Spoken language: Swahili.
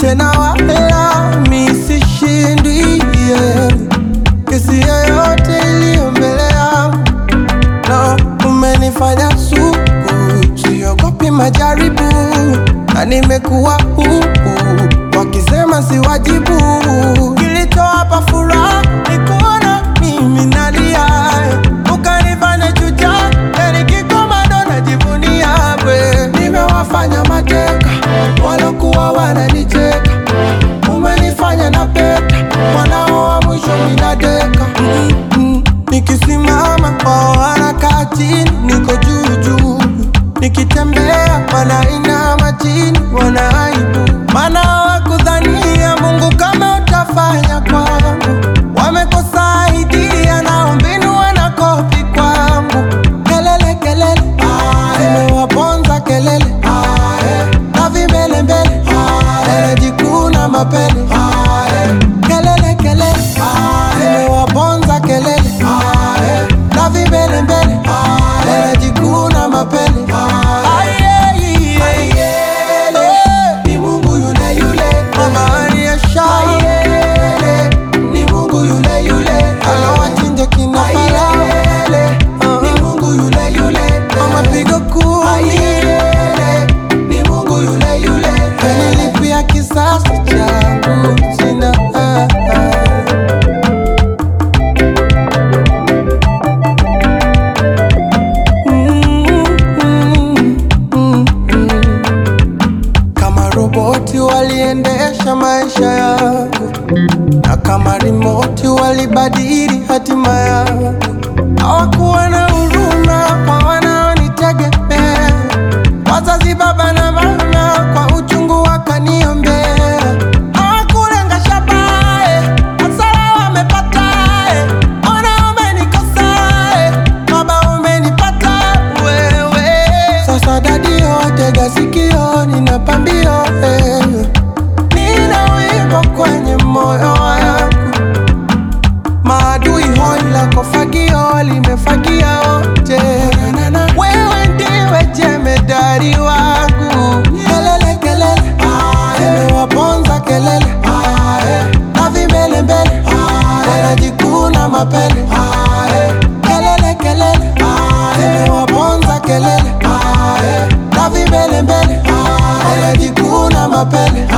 tena wala mi sishindwi, yeah. Kesi yoyote iliyo mbele yangu, no, umenifanya suku, siogopi majaribu, na nimekuwa huku, wakisema si wajibu. Kilichowapa furaha ni kuona mimi nalia, ukanifanya shujaa, nikikoma najivunia we. Nimewafanya mateka walokuwa wananicheka, umenifanya na peta mwanao wa mwisho minadeka. Nikisimama wao wanakaa chini, niko juu juu, nikitembea wanainama chini, wanaibu. Maana hawakudhania Mungu kama utafanya kwangu, wamekosa idea na mbinu wanakopi kwangu. Kelele kelele zimewaponza kelele, na vimbele mbele wanajikuna mapele. Kelele kelele zimewaponza kelele, na vimbele mbele wanajikuna mapele. Ni Mungu yule yule Mama Ariasha, ni Mungu yule yule alowachinja kina Farao, ni Mungu yule yule Mama pigo kumi, ni Mungu yule yule kanilipia kisasi changu sina. Kama roboti waliendesha maisha yangu, na kama remote walibadili hatima yangu. Hawakuwa na huruma kwa wanaonitegemea, wazazi baba na mama kwa uchungu wakaniombea. Hawakulenga shabaha, hasara wamepata. Ona umenikosa, baba umenipata wewe. Sasa dadio tega sikio, nina pambio, nina wimbo kwenye moyo wangu. Maadui hoi lako fagio, limefagia wote. Wewe ndiwe jemedari wangu. Kelele kelele zimewaponza kelele, na vimbele mbele wanajikuna mapele. Kelele kelele zimewaponza kelele, na vimbele mbele wanajikuna mapele.